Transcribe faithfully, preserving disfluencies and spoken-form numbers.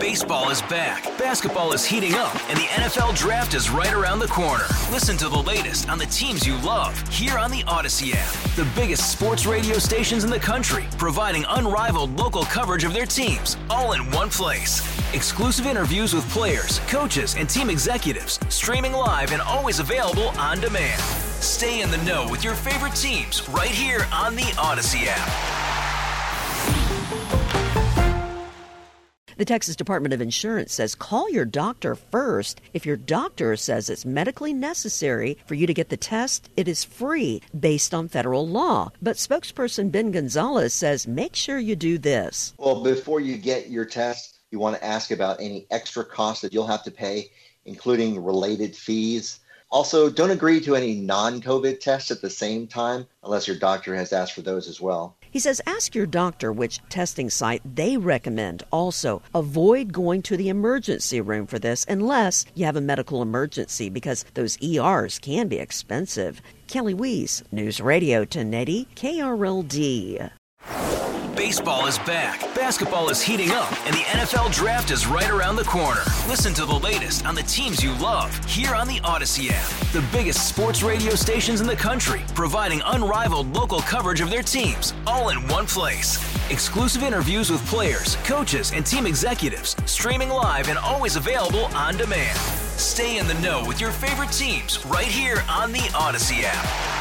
Baseball is back, basketball is heating up, and the N F L Draft is right around the corner. Listen to the latest on the teams you love here on the Odyssey app. The biggest sports radio stations in the country, providing unrivaled local coverage of their teams, all in one place. Exclusive interviews with players, coaches, and team executives, streaming live and always available on demand. Stay in the know with your favorite teams right here on the Odyssey app. The Texas Department of Insurance says call your doctor first. If your doctor says it's medically necessary for you to get the test, it is free based on federal law. But spokesperson Ben Gonzalez says make sure you do this. Well, before you get your test, you want to ask about any extra costs that you'll have to pay, including related fees. Also, don't agree to any non-COVID tests at the same time unless your doctor has asked for those as well. He says ask your doctor which testing site they recommend. Also, avoid going to the emergency room for this unless you have a medical emergency because those E Rs can be expensive. Kelly Weiss, News Radio ten eighty K R L D. Baseball is back, basketball is heating up, and the N F L Draft is right around the corner. Listen to the latest on the teams you love here on the Odyssey app. The biggest sports radio stations in the country, providing unrivaled local coverage of their teams, all in one place. Exclusive interviews with players, coaches, and team executives, streaming live and always available on demand. Stay in the know with your favorite teams right here on the Odyssey app.